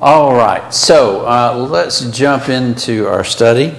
All right, so let's jump into our study.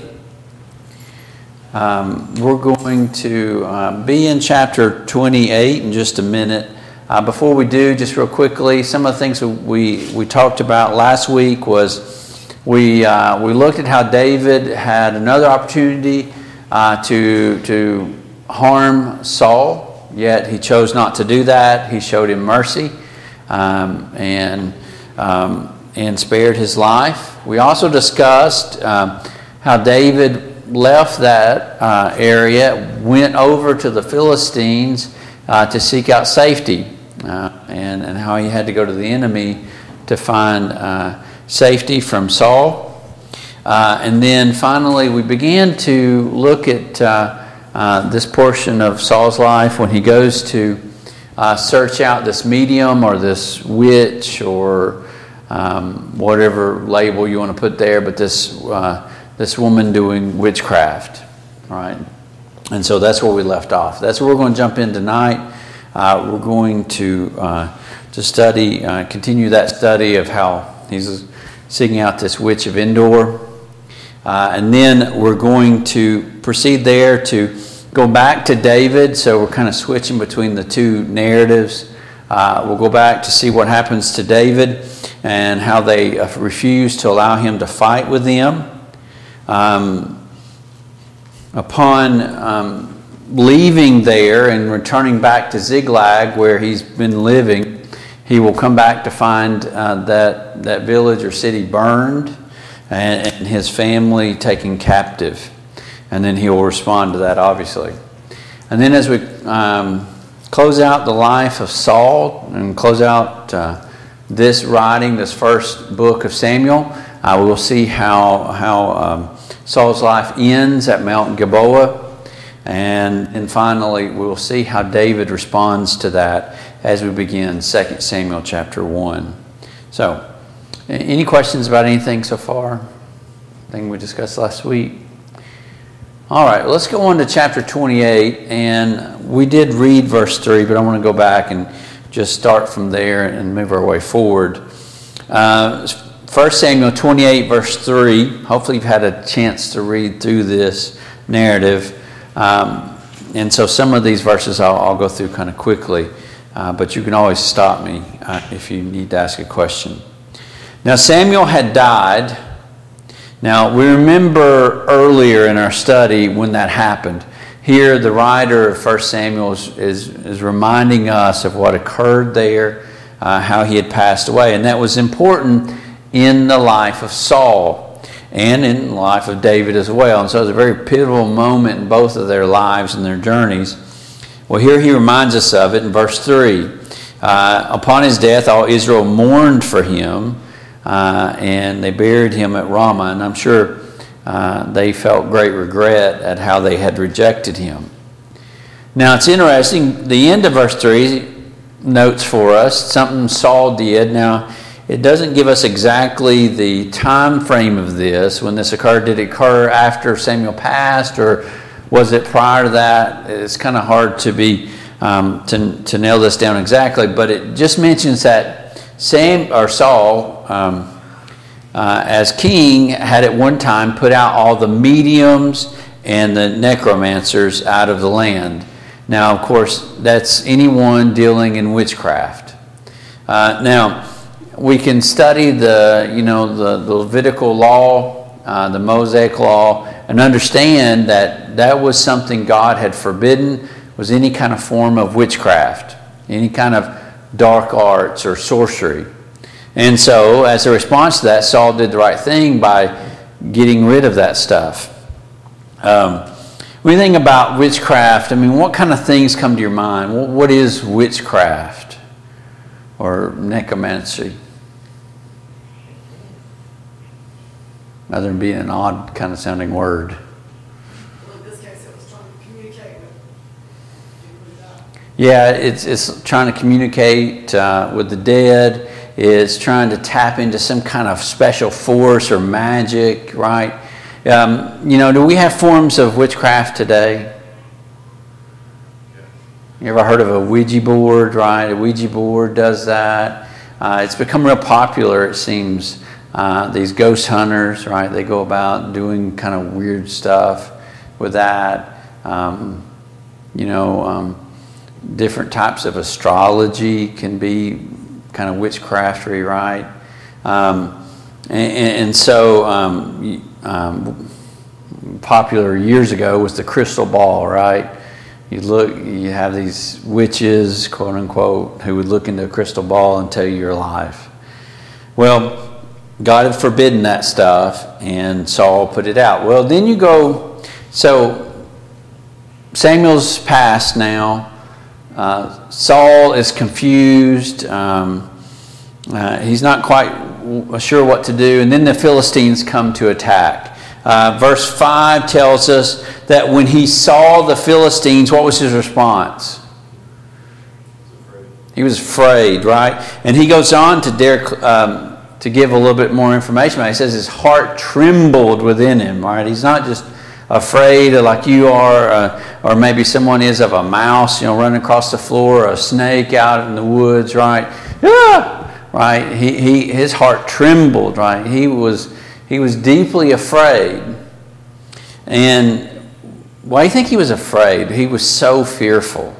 We're going to be in chapter 28 in just a minute. Before we do, just real quickly, some of the things we talked about last week was we looked at how David had another opportunity to harm Saul, yet he chose not to do that. He showed him mercy and spared his life. We also discussed how David left that area, went over to the Philistines to seek out safety, and how he had to go to the enemy to find safety from Saul. And then finally we began to look at this portion of Saul's life when he goes to search out this medium or this witch or whatever label you want to put there, but this woman doing witchcraft, right? And so that's where we left off. That's where we're going to jump in tonight. We're going to study, continue that study of how he's seeking out this witch of Endor. And then we're going to proceed there to go back to David. So we're kind of switching between the two narratives. We'll go back to see what happens to David and how they refuse to allow him to fight with them. Upon leaving there and returning back to Ziklag, where he's been living, he will come back to find that village or city burned and his family taken captive. And then he will respond to that, obviously. And then as we close out the life of Saul and close out this writing, this first book of Samuel, we will see how Saul's life ends at Mount Gilboa. And finally, we will see how David responds to that as we begin 2 Samuel chapter 1. So, any questions about anything so far? Thing we discussed last week? All right, let's go on to chapter 28. And we did read verse 3, but I want to go back and just start from there and move our way forward. 1 Samuel 28, verse 3. Hopefully you've had a chance to read through this narrative. And so some of these verses I'll go through kind of quickly, but you can always stop me if you need to ask a question. Now Samuel had died. Now we remember earlier in our study when that happened. Here the writer of 1 Samuel is reminding us of what occurred there, how he had passed away. And that was important in the life of Saul and in the life of David as well. And so it was a very pivotal moment in both of their lives and their journeys. Well, here he reminds us of it in verse 3. Upon his death, all Israel mourned for him, and they buried him at Ramah. And I'm sure they felt great regret at how they had rejected him. Now, it's interesting. The end of verse 3 notes for us something Saul did. Now, it doesn't give us exactly the time frame of this, when this occurred. Did it occur after Samuel passed, or was it prior to that? It's kind of hard to be to nail this down exactly, but it just mentions that Saul, as king, had at one time put out all the mediums and the necromancers out of the land. Now, of course, that's anyone dealing in witchcraft. Now, we can study the Levitical law, the Mosaic law, and understand that was something God had forbidden, was any kind of form of witchcraft, any kind of dark arts or sorcery. And so, as a response to that, Saul did the right thing by getting rid of that stuff. When you think about witchcraft, I mean, what kind of things come to your mind? What is witchcraft or necromancy? Other than being an odd kind of sounding word. Well, in this case, it was trying to communicate with people who died. Yeah, it's trying to communicate with the dead. It's trying to tap into some kind of special force or magic, right? Do we have forms of witchcraft today? You ever heard of a Ouija board, right? A Ouija board does that. It's become real popular, it seems, these ghost hunters, right? They go about doing kind of weird stuff with that. Different types of astrology can be kind of witchcraftery, right? Popular years ago was the crystal ball, right? You have these witches, quote unquote, who would look into a crystal ball and tell you your life. Well, God had forbidden that stuff, and Saul put it out. Well, then you go, so Samuel's passed now. Saul is confused. He's not quite sure what to do. And then the Philistines come to attack. Verse 5 tells us that when he saw the Philistines, what was his response? He was afraid, right? And he goes on to give a little bit more information. He says his heart trembled within him, right? He's not just afraid like you are, or maybe someone is of a mouse, running across the floor, or a snake out in the woods, right? Ah! Right? His heart trembled, right? He was deeply afraid. And why do you think he was afraid? He was so fearful.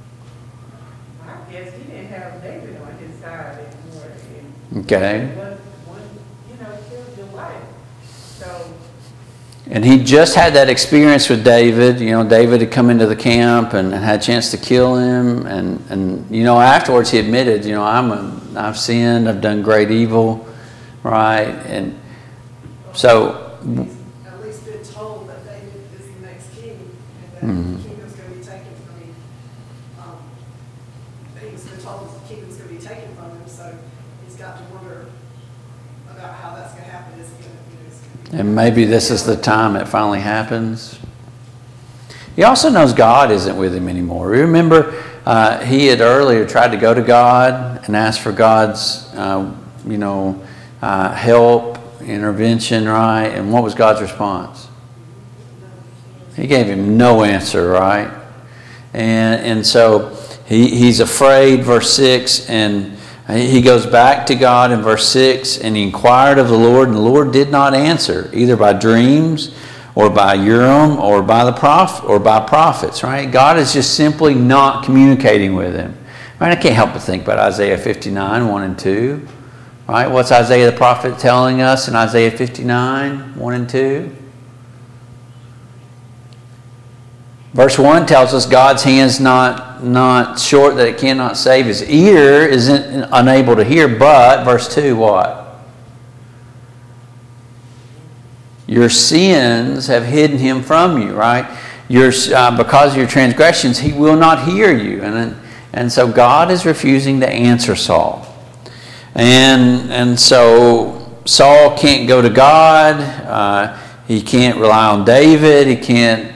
I guess he didn't have David on his side anymore. Okay. Killed your wife. So. And he just had that experience with David. David had come into the camp and had a chance to kill him. And afterwards he admitted, I've sinned, I've done great evil, right? And so, at least been told that David is the next king, and that the kingdom's going to be taken from him. He's been told the kingdom's going to be taken from him, so he's got to wonder about how that's going to happen. And maybe this is the time it finally happens. He also knows God isn't with him anymore. Remember, he had earlier tried to go to God and ask for God's, help, intervention, right? And what was God's response? He gave him no answer, right? And so he's afraid, verse 6, and he goes back to God in verse 6, and he inquired of the Lord, and the Lord did not answer, either by dreams or by Urim or by the prophet or by prophets, right? God is just simply not communicating with him. Right? I can't help but think about Isaiah 59, 1 and 2. Right? What's Isaiah the prophet telling us in Isaiah 59, 1 and 2? Verse 1 tells us God's hand's not short that it cannot save. His ear isn't unable to hear, but, verse 2, what? Your sins have hidden him from you, right? Because of your transgressions, he will not hear you. And so God is refusing to answer Saul. And so Saul can't go to God. He can't rely on David. He can't.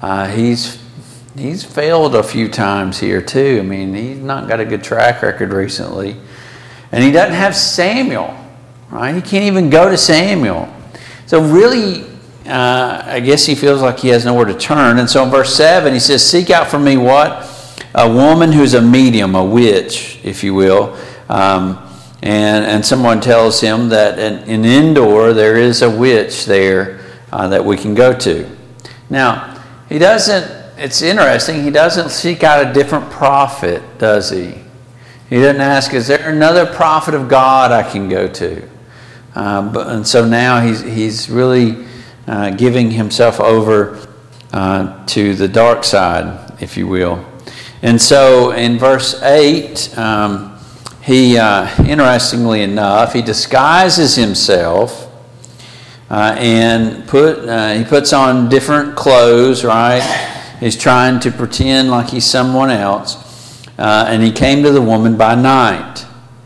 He's failed a few times here too. I mean, he's not got a good track record recently, and he doesn't have Samuel. Right? He can't even go to Samuel. So really, I guess he feels like he has nowhere to turn. And so in verse 7, he says, "Seek out for me what? A woman who's a medium, a witch, if you will." And someone tells him that in Endor there is a witch there that we can go to. Now, he doesn't, it's interesting, he doesn't seek out a different prophet, does he? He doesn't ask, is there another prophet of God I can go to? And so now he's really giving himself over to the dark side, if you will. And so in verse 8, he, interestingly enough, he disguises himself and he puts on different clothes, right? He's trying to pretend like he's someone else. And he came to the woman by night.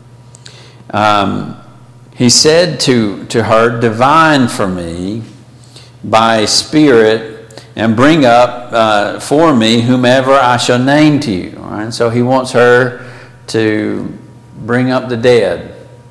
He said to her, "Divine for me by a spirit, and bring up for me whomever I shall name to you." All right? So he wants her to bring up the dead.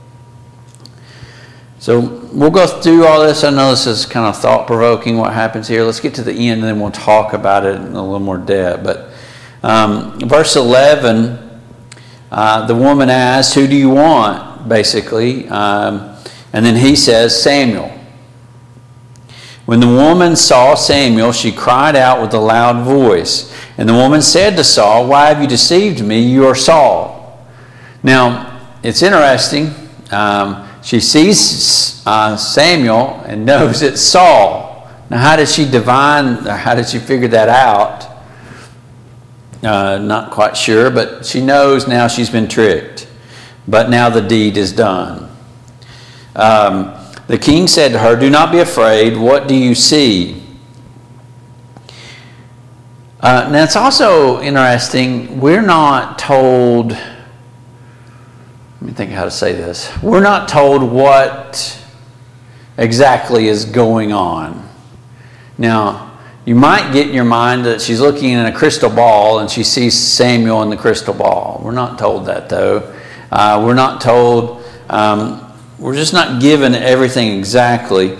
So we'll go through all this. I know this is kind of thought-provoking what happens here. Let's get to the end and then we'll talk about it in a little more depth. But verse 11, the woman asked, "Who do you want?" Basically. And then he says, Samuel. When the woman saw Samuel, she cried out with a loud voice. And the woman said to Saul, why have you deceived me? You are Saul. Now, it's interesting. She sees Samuel and knows it's Saul. Now, how did she figure that out? Not quite sure, but she knows now she's been tricked. But now the deed is done. The king said to her, do not be afraid. What do you see? Now it's also interesting. We're not told, let me think how to say this. We're not told what exactly is going on. Now, you might get in your mind that she's looking in a crystal ball and she sees Samuel in the crystal ball. We're not told that, though. We're not told, we're just not given everything exactly.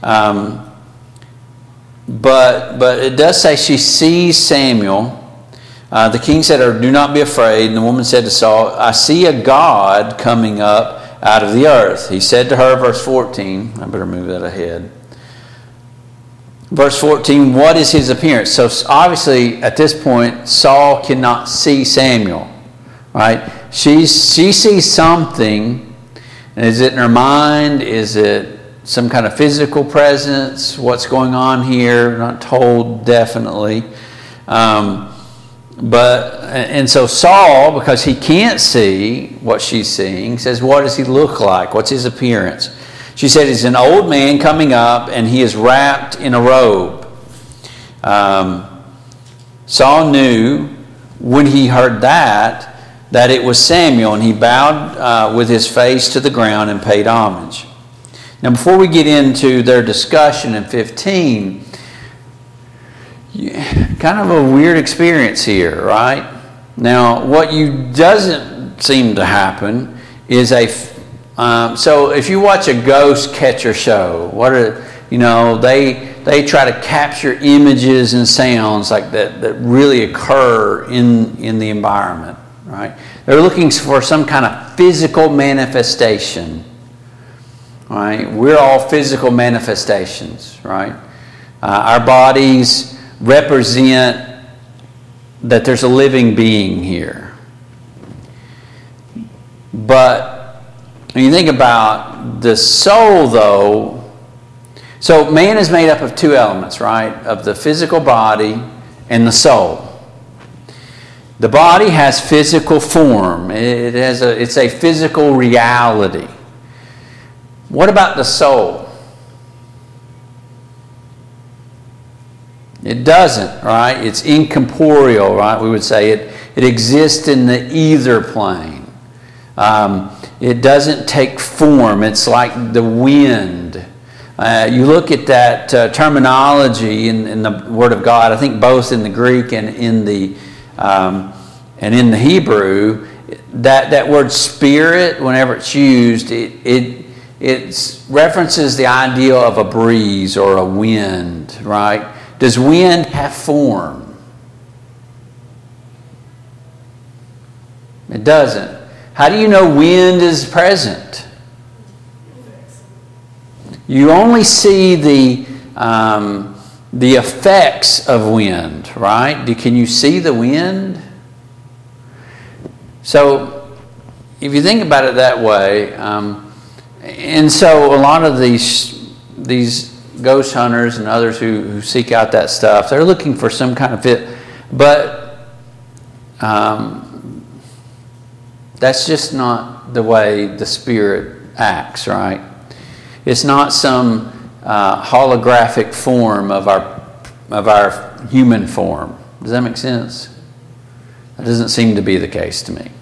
But it does say she sees Samuel. The king said to her, do not be afraid. And the woman said to Saul, I see a God coming up out of the earth. He said to her, verse 14, I better move that ahead. Verse 14, what is his appearance? So obviously at this point, Saul cannot see Samuel, right? She sees something. Is it in her mind? Is it some kind of physical presence? What's going on here? Not told definitely. And so Saul, because he can't see what she's seeing, says, what does he look like? What's his appearance? She said, he's an old man coming up and he is wrapped in a robe. Saul knew when he heard that it was Samuel, and he bowed with his face to the ground and paid homage. Now, before we get into their discussion in 15, kind of a weird experience here, right? Now, what doesn't seem to happen is so if you watch a ghost catcher show, they try to capture images and sounds like that really occur in the environment, right? They're looking for some kind of physical manifestation, right? We're all physical manifestations, right? Our bodies represent that there's a living being here. But when you think about the soul, though, so man is made up of two elements, right? Of the physical body and the soul. The body has physical form. It's a physical reality. What about the soul? It doesn't, right? It's incorporeal, right? We would say it exists in the ether plane. It doesn't take form. It's like the wind. You look at that terminology in the Word of God. I think both in the Greek and in the Hebrew, that word spirit, whenever it's used, it references the idea of a breeze or a wind, right? Does wind have form? It doesn't. How do you know wind is present? You only see the effects of wind, right? Can you see the wind? So, if you think about it that way, and so a lot of these ghost hunters and others who seek out that stuff, they're looking for some kind of fit, but that's just not the way the Spirit acts, right? It's not some holographic form of our human form. Does that make sense? That doesn't seem to be the case to me.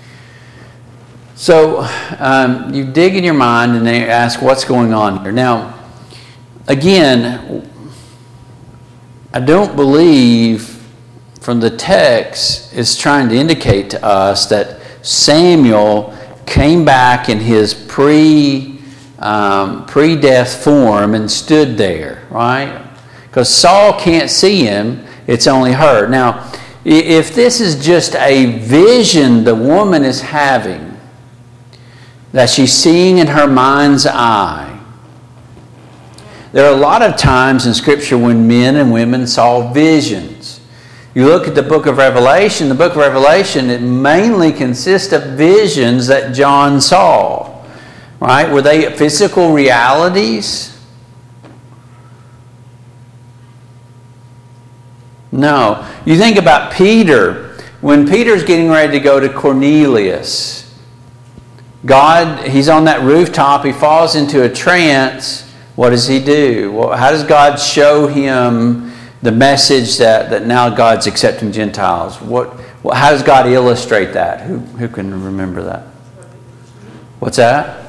So you dig in your mind and they ask, what's going on here? Now, again, I don't believe from the text it's trying to indicate to us that Samuel came back in his pre-death form and stood there, right? Because Saul can't see him, it's only her. Now, if this is just a vision the woman is having, that she's seeing in her mind's eye. There are a lot of times in Scripture when men and women saw visions. You look at the book of Revelation, it mainly consists of visions that John saw. Right? Were they physical realities? No. You think about Peter. When Peter's getting ready to go to Cornelius, he's on that rooftop, he falls into a trance. What does he do? Well, how does God show him the message that now God's accepting Gentiles? How does God illustrate that? Who can remember that? What's that?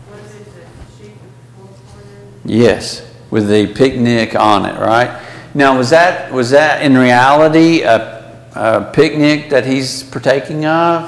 Yes, with the picnic on it, right? Now, was that in reality a picnic that he's partaking of?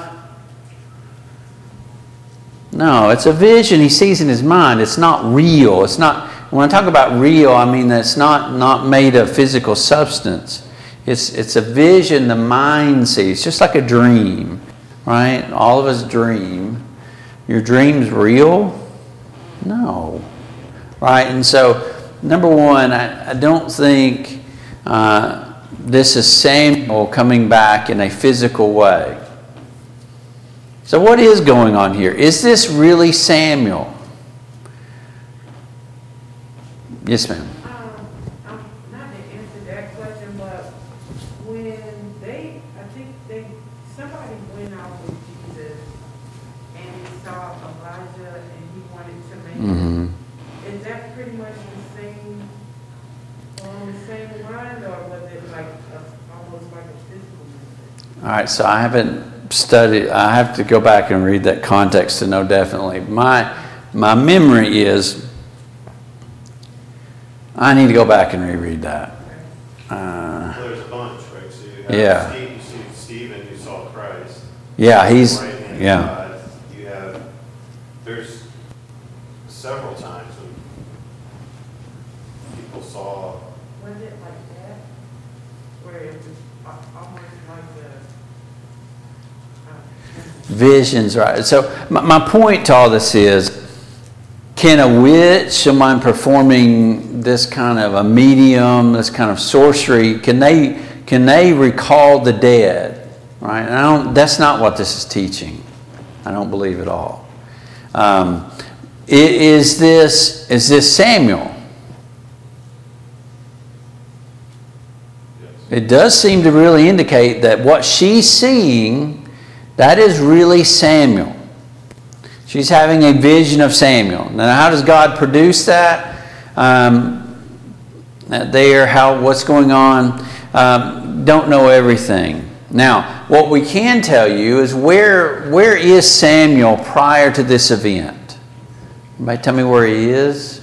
No, it's a vision he sees in his mind. It's not real. It's not. When I talk about real, I mean that's not made of physical substance. It's a vision the mind sees, just like a dream, right? All of us dream. Your dream's real? No. Right? And so, number one, I don't think this is Samuel coming back in a physical way. So what is going on here? Is this really Samuel? Yes, ma'am. Not to answer that question, but when somebody went out with Jesus and he saw Elijah and he wanted to make is that pretty much along the same line, or was it like almost like a physical message? All right, so I haven't studied. I have to go back and read that context to know definitely. My memory is. I need to go back and reread that. There's a bunch, right? So you have you see Stephen who saw Christ. Yeah, he's Right-hand yeah. side. There's several times when people saw. Was it like that? Where it was almost like Visions, right? So my point to all this is, can a witch, someone performing this kind of a medium, this kind of sorcery, can they recall the dead? Right? And that's not what this is teaching. I don't believe at all. Is this Samuel? It does seem to really indicate that what she's seeing, that is really Samuel. She's having a vision of Samuel. Now, how does God produce that? What's going on? Don't know everything. Now, what we can tell you is where is Samuel prior to this event? Anybody tell me where he is?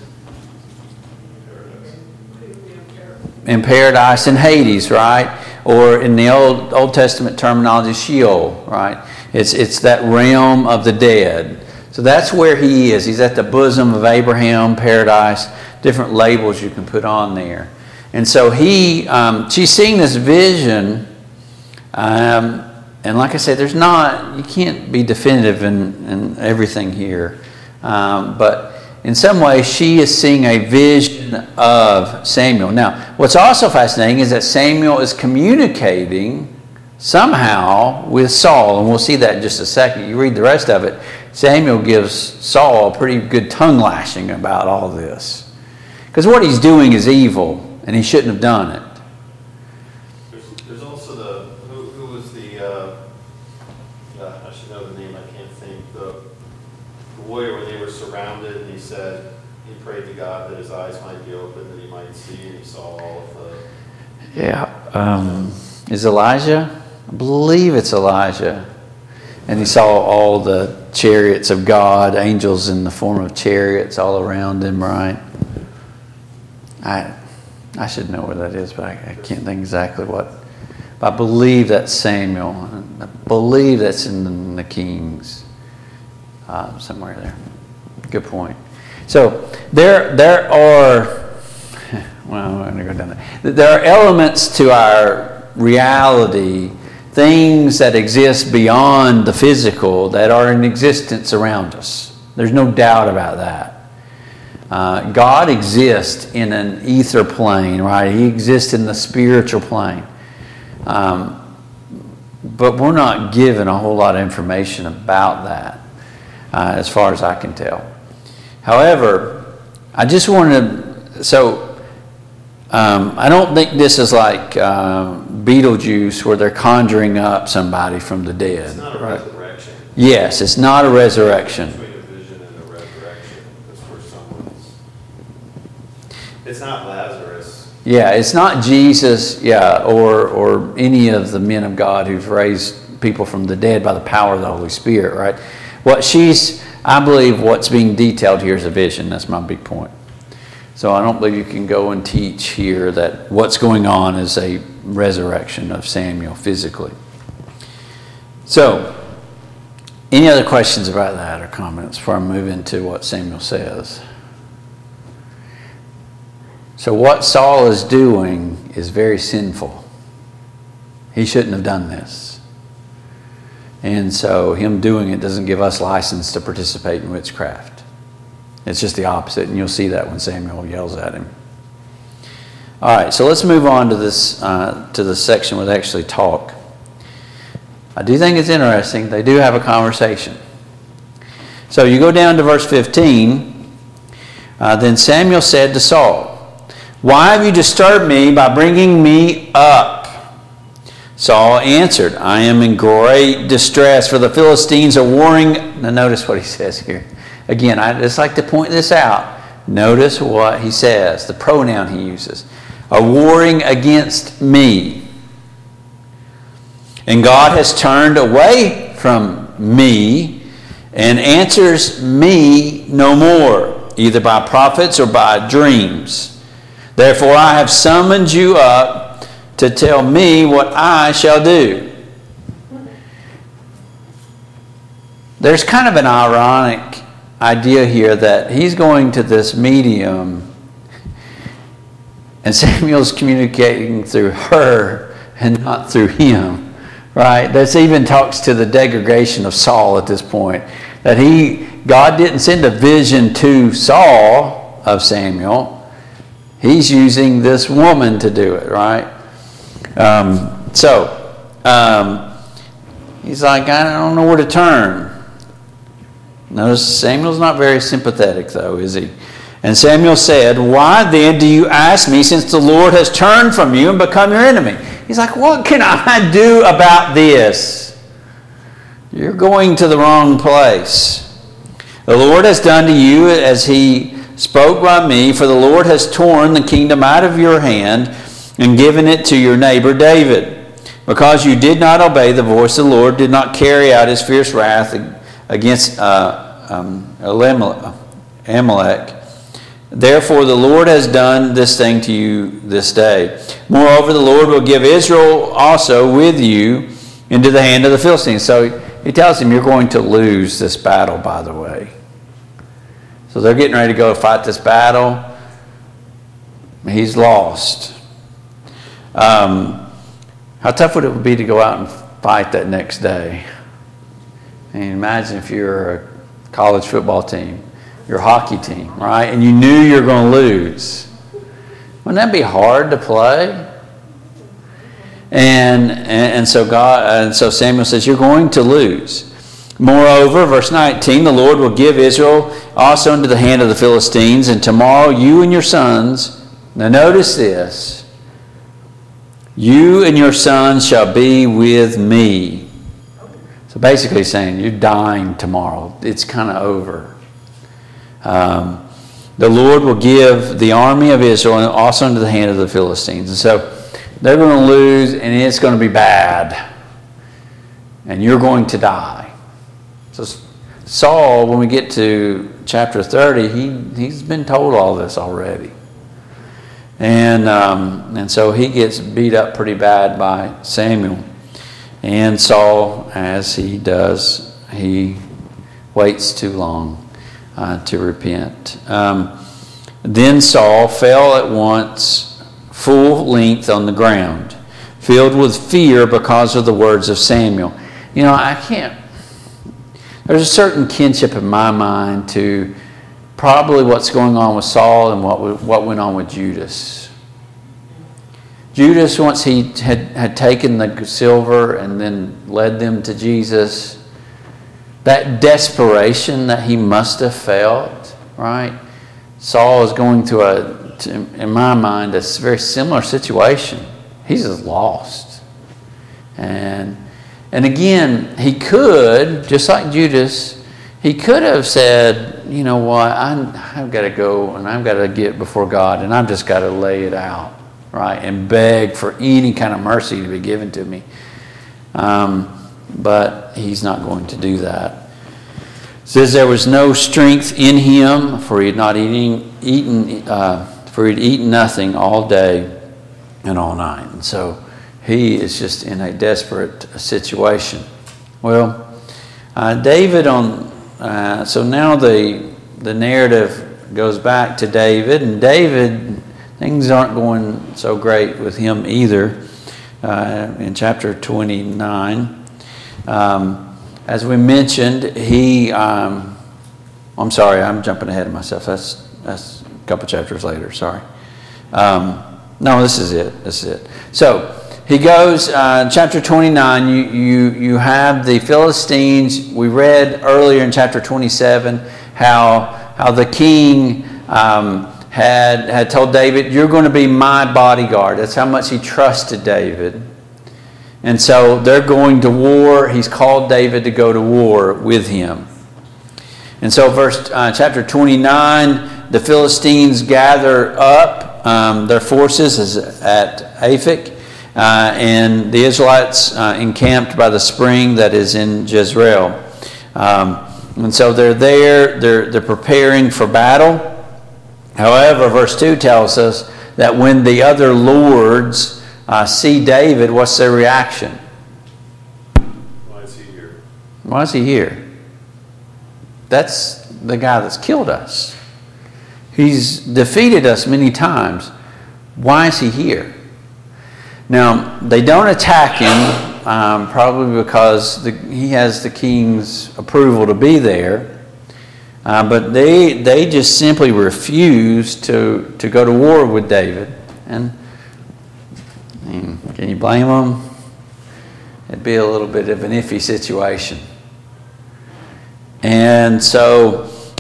In paradise in Hades, right? Or in the Old Testament terminology, Sheol, right? It's that realm of the dead. So that's where he is. He's at the bosom of Abraham, paradise, different labels you can put on there. And so she's seeing this vision, and like I said, you can't be definitive in everything here. But in some way, she is seeing a vision of Samuel. Now, what's also fascinating is that Samuel is communicating somehow with Saul, and we'll see that in just a second. You read the rest of it. Samuel gives Saul a pretty good tongue lashing about all this. Because what he's doing is evil, and he shouldn't have done it. There's also who was the, I should know the name, I can't think, the warrior when they were surrounded, and he prayed to God that his eyes might be open, that he might see, and he saw all of the... Yeah. Is Elijah? I believe it's Elijah. And he saw all the chariots of God, angels in the form of chariots all around him, right? I should know where that is, but I can't think exactly what. But I believe that's Samuel. I believe that's in the Kings. Somewhere there. Good point. So there are, well, I'm going to go down there. There are elements to our reality, things that exist beyond the physical that are in existence around us. There's no doubt about that. God exists in an ether plane, right? He exists in the spiritual plane. But we're not given a whole lot of information about that, as far as I can tell. However, I just wanted to, I don't think this is like Beetlejuice where they're conjuring up somebody from the dead. It's not a right? resurrection. Yes, it's not a resurrection. Between a vision and a resurrection. That's where someone's... It's not Lazarus. Yeah, it's not Jesus, or any of the men of God who've raised people from the dead by the power of the Holy Spirit, right? I believe what's being detailed here is a vision. That's my big point. So I don't believe you can go and teach here that what's going on is a resurrection of Samuel physically. So, any other questions about that or comments before I move into what Samuel says? So what Saul is doing is very sinful. He shouldn't have done this. And so him doing it doesn't give us license to participate in witchcraft. It's just the opposite, and you'll see that when Samuel yells at him. All right, so let's move on to this to the section where they actually talk. I do think it's interesting. They do have a conversation. So you go down to verse 15. Then Samuel said to Saul, "Why have you disturbed me by bringing me up?" Saul answered, "I am in great distress, for the Philistines are warring." Now notice what he says here. Again, I just like to point this out. Notice what he says, the pronoun he uses. "Are warring against me. And God has turned away from me and answers me no more, either by prophets or by dreams. Therefore I have summoned you up to tell me what I shall do." There's kind of an ironic idea here that he's going to this medium and Samuel's communicating through her and not through him, right? This even talks to the degradation of Saul at this point, that God didn't send a vision to Saul of Samuel. He's using this woman to do it, right? He's like, I don't know where to turn. Notice Samuel's not very sympathetic, though, is he? And Samuel said, "Why then do you ask me, since the Lord has turned from you and become your enemy?" He's like, "What can I do about this? You're going to the wrong place. The Lord has done to you as he spoke by me, for the Lord has torn the kingdom out of your hand and given it to your neighbor David. Because you did not obey the voice of the Lord, did not carry out his fierce wrath against Amalek. Therefore the Lord has done this thing to you this day. Moreover, the Lord will give Israel also with you into the hand of the Philistines." So he tells him, you're going to lose this battle, by the way. So they're getting ready to go fight this battle. He's lost. How tough would it be to go out and fight that next day? And imagine if you're a college football team, your hockey team, right? And you knew you were going to lose. Wouldn't that be hard to play? And so Samuel says, you're going to lose. Moreover, verse 19, the Lord will give Israel also into the hand of the Philistines, and tomorrow you and your sons, now notice this, you and your sons shall be with me. So basically saying, you're dying tomorrow. It's kind of over. The Lord will give the army of Israel also into the hand of the Philistines. And so they're going to lose, and it's going to be bad. And you're going to die. So Saul, when we get to chapter 30, he's been told all this already. And so he gets beat up pretty bad by Samuel. And Saul, as he does, he waits too long to repent. Then Saul fell at once full length on the ground, filled with fear because of the words of Samuel. You know, There's a certain kinship in my mind to probably what's going on with Saul and what went on with Judas. Judas, once he had taken the silver and then led them to Jesus, that desperation that he must have felt, right? Saul is going through in my mind, a very similar situation. He's just lost. And again, he could, just like Judas, he could have said, you know what, I've got to go and I've got to get before God and I've just got to lay it out, right? And beg for any kind of mercy to be given to me. But he's not going to do that. It says there was no strength in him, for he had eaten nothing all day and all night. And so he is just in a desperate situation. Well, David so now the narrative goes back to David, and David, things aren't going so great with him either. In chapter 29, as we mentioned, I'm sorry, I'm jumping ahead of myself. That's a couple chapters later. Sorry. No, this is it. So he goes, chapter 29, you have the Philistines. We read earlier in chapter 27 how the king had told David, you're going to be my bodyguard. That's how much he trusted David. And so they're going to war. He's called David to go to war with him. And so chapter 29, the Philistines gather up their forces at Aphek, and the Israelites encamped by the spring that is in Jezreel. And so they're there, they're preparing for battle. However, verse 2 tells us that when the other lords see David, what's their reaction? Why is he here? Why is he here? That's the guy that's killed us. He's defeated us many times. Why is he here? Now, they don't attack him, probably because he has the king's approval to be there. But they just simply refuse to go to war with David. And can you blame them? It'd be a little bit of an iffy situation. And so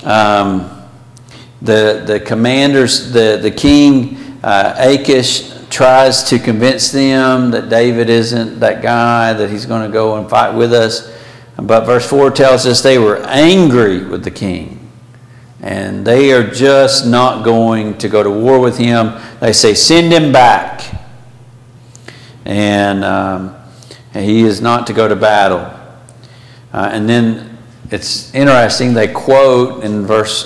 the commanders, the king Achish, tries to convince them that David isn't that guy, that he's going to go and fight with us. But verse 4 tells us they were angry with the king. And they are just not going to go to war with him. They say, send him back. And he is not to go to battle. And then it's interesting, they quote in verse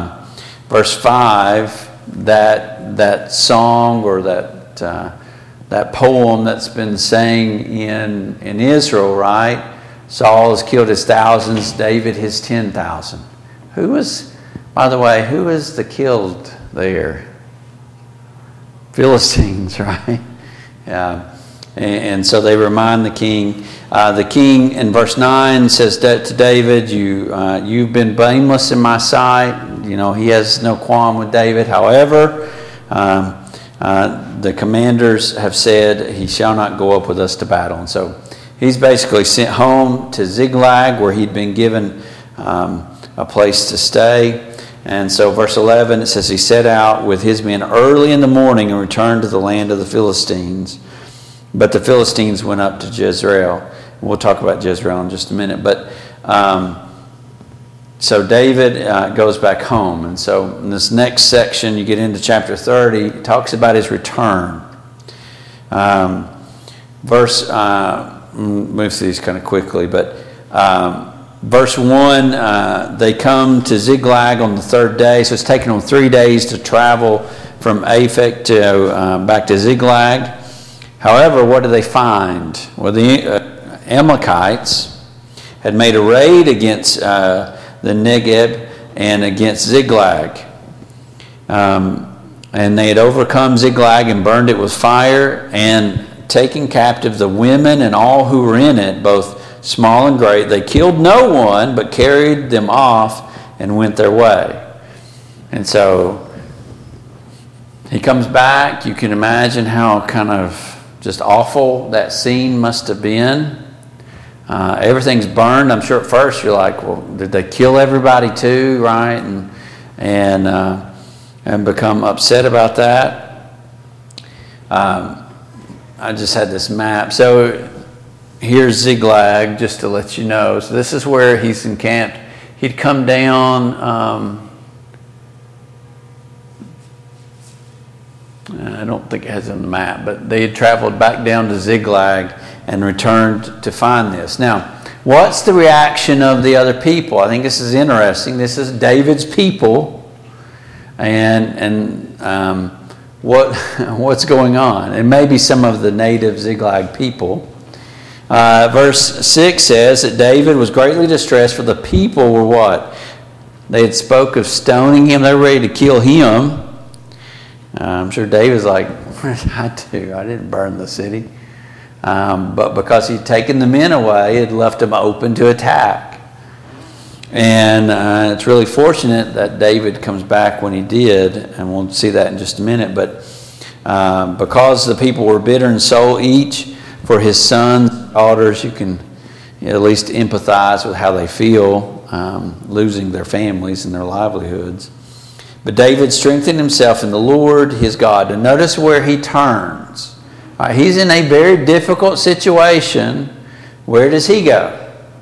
5 that song or that poem that's been sang in Israel, right? Saul has killed his thousands, David his 10,000. By the way, who is the killed there? Philistines, right? Yeah. And so they remind the king. The king in verse 9 says that to David, you've been blameless in my sight. You know, he has no qualm with David. However, the commanders have said he shall not go up with us to battle. And so he's basically sent home to Ziklag, where he'd been given a place to stay. And so verse 11, it says he set out with his men early in the morning and returned to the land of the Philistines. But the Philistines went up to Jezreel. We'll talk about Jezreel in just a minute. But so David goes back home. And so in this next section, you get into chapter 30, it talks about his return. Move through these kind of quickly, but verse 1, they come to Ziklag on the third day. So it's taken them 3 days to travel from Aphek to back to Ziklag. However, what do they find? Well, the Amalekites had made a raid against the Negeb and against Ziklag. And they had overcome Ziklag and burned it with fire and taken captive the women and all who were in it, both small and great. They killed no one, but carried them off and went their way. And so he comes back. You can imagine how kind of just awful that scene must have been. Everything's burned. I'm sure at first you're like, well, did they kill everybody too, right? And become upset about that. I just had this map. So here's Ziklag, just to let you know. So this is where he's encamped. He'd come down. I don't think it has it on the map, but they had traveled back down to Ziklag and returned to find this. Now, what's the reaction of the other people? I think this is interesting. This is David's people, and what's going on? And maybe some of the native Ziklag people. Verse 6 says that David was greatly distressed, for the people were what? They had spoke of stoning him. They were ready to kill him. I'm sure David's like, what did I do? I didn't burn the city. But because he'd taken the men away, it left them open to attack. And it's really fortunate that David comes back when he did, and we'll see that in just a minute. But because the people were bitter in soul, each for his sons, daughters, you can at least empathize with how they feel, losing their families and their livelihoods. But David strengthened himself in the Lord his God. And notice where he turns. All right, he's in a very difficult situation. Where does he go?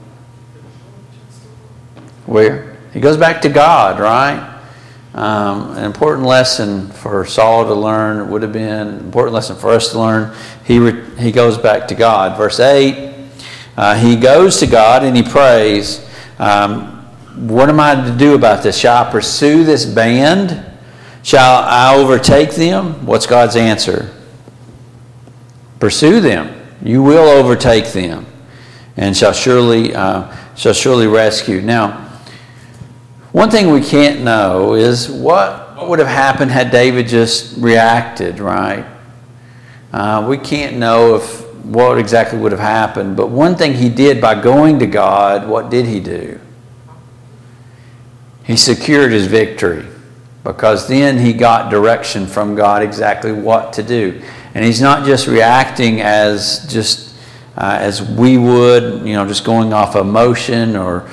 Where? He goes back to God, right? An important lesson for Saul to learn would have been an important lesson for us to learn. He goes back to God. Verse 8, he goes to God and he prays. What am I to do about this? Shall I pursue this band? Shall I overtake them? What's God's answer? Pursue them. You will overtake them, and shall surely rescue. Now, one thing we can't know is what would have happened had David just reacted, right? We can't know what exactly would have happened. But one thing he did by going to God, what did he do? He secured his victory, because then he got direction from God exactly what to do. And he's not just reacting as we would, just going off emotion or,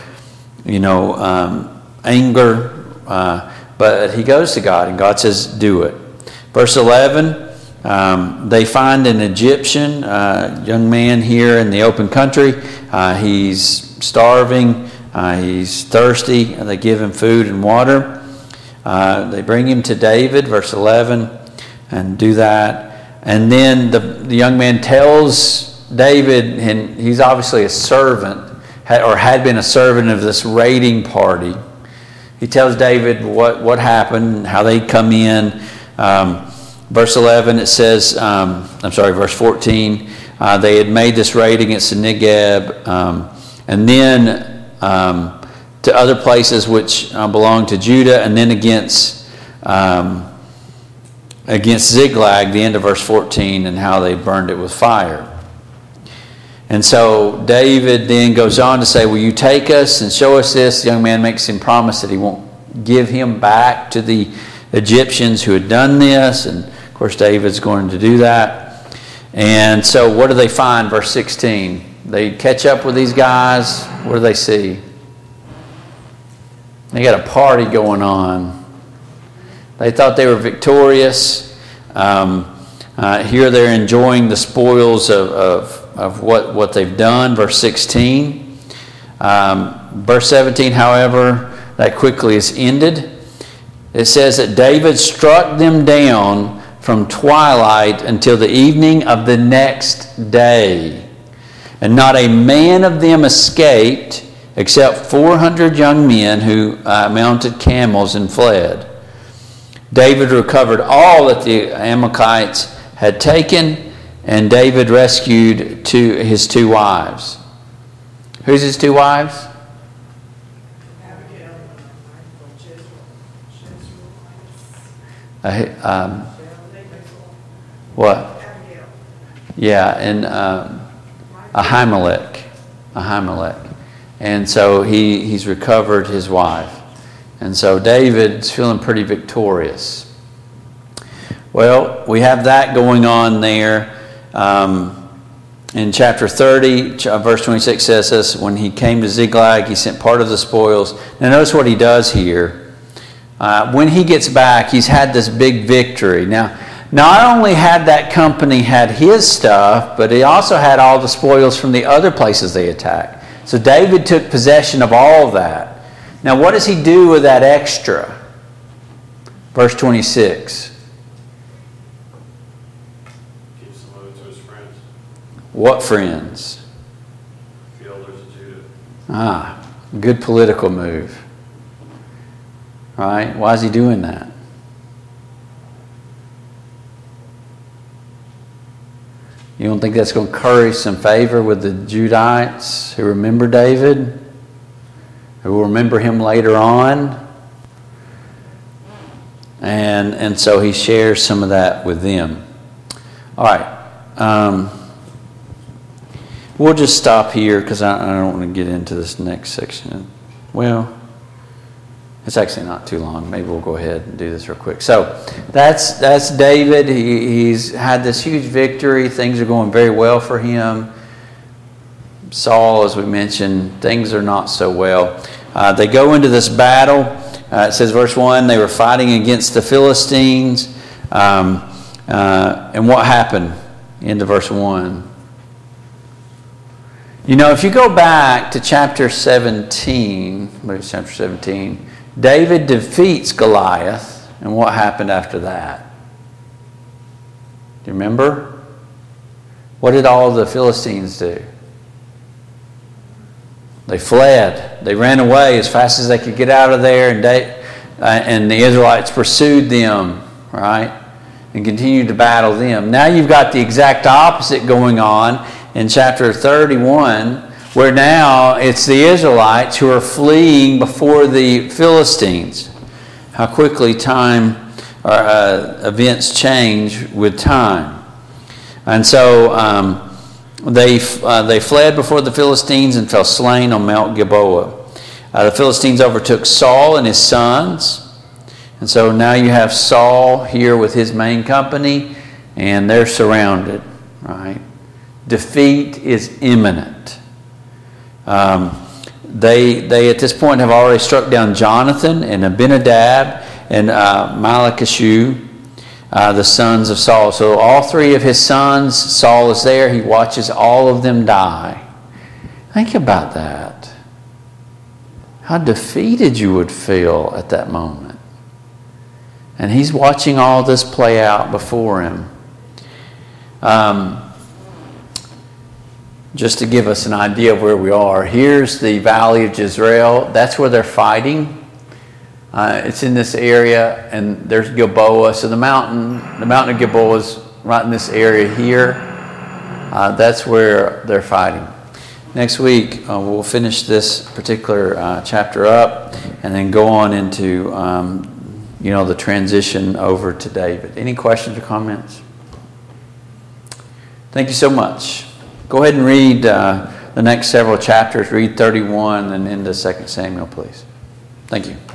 anger. But he goes to God and God says, do it. Verse 11, they find an Egyptian young man here in the open country. He's starving. He's thirsty, and they give him food and water. They bring him to David, verse 11, and do that. And then the young man tells David, and he's obviously a servant, or had been a servant of this raiding party. He tells David what happened, how they come in. Verse 11, it says, verse 14, they had made this raid against the Negeb, and then to other places which belong to Judah, and then against Ziklag, the end of verse 14, and how they burned it with fire. And so David then goes on to say, will you take us and show us this? The young man makes him promise that he won't give him back to the Egyptians who had done this. And of course David's going to do that. And so what do they find? Verse 16. They catch up with these guys. What do they see? They got a party going on. They thought they were victorious. Here they're enjoying the spoils of what they've done. Verse 16. Verse 17, however, that quickly is ended. It says that David struck them down from twilight until the evening of the next day. And not a man of them escaped, except 400 young men who mounted camels and fled. David recovered all that the Amalekites had taken, and David rescued his two wives. Who's his two wives? Abigail, What? Abigail. Yeah, and Ahimelech. Ahimelech. And so he's recovered his wife. And so David's feeling pretty victorious. Well, we have that going on there. In chapter 30, verse 26 says this, when he came to Ziklag, he sent part of the spoils. Now notice what he does here. When he gets back, he's had this big victory. Now, not only had that company had his stuff, but he also had all the spoils from the other places they attacked. So David took possession of all of that. Now what does he do with that extra? Verse 26. Give some of it to his friends. What friends? The elders of Judah. Ah, good political move. Right? Why is he doing that? You don't think that's going to curry some favor with the Judites who remember David? Who will remember him later on? And so he shares some of that with them. All right. We'll just stop here because I don't want to get into this next section. Well, it's actually not too long. Maybe we'll go ahead and do this real quick. So that's David. He's had this huge victory. Things are going very well for him. Saul, as we mentioned, things are not so well. They go into this battle. It says, verse 1, they were fighting against the Philistines. And what happened? Into verse 1. You know, if you go back to chapter 17, what is chapter 17? David defeats Goliath, and what happened after that? Do you remember? What did all the Philistines do? They fled. They ran away as fast as they could get out of there, and the Israelites pursued them, right? And continued to battle them. Now you've got the exact opposite going on in chapter 31, where now it's the Israelites who are fleeing before the Philistines. How quickly events change with time. And so they fled before the Philistines and fell slain on Mount Gilboa. The Philistines overtook Saul and his sons. And so now you have Saul here with his main company, and they're surrounded, right? Defeat is imminent. They at this point have already struck down Jonathan and Abinadab and Malchishua, the sons of Saul. So all three of his sons, Saul is there. He watches all of them die. Think about that. How defeated you would feel at that moment. And he's watching all this play out before him. Just to give us an idea of where we are, here's the Valley of Jezreel. That's where they're fighting. It's in this area, and there's Gilboa. So the mountain of Gilboa is right in this area here. That's where they're fighting. Next week, we'll finish this particular chapter up, and then go on into the transition over to David. Any questions or comments? Thank you so much. Go ahead and read the next several chapters. Read 31 and into 2 Samuel, please. Thank you.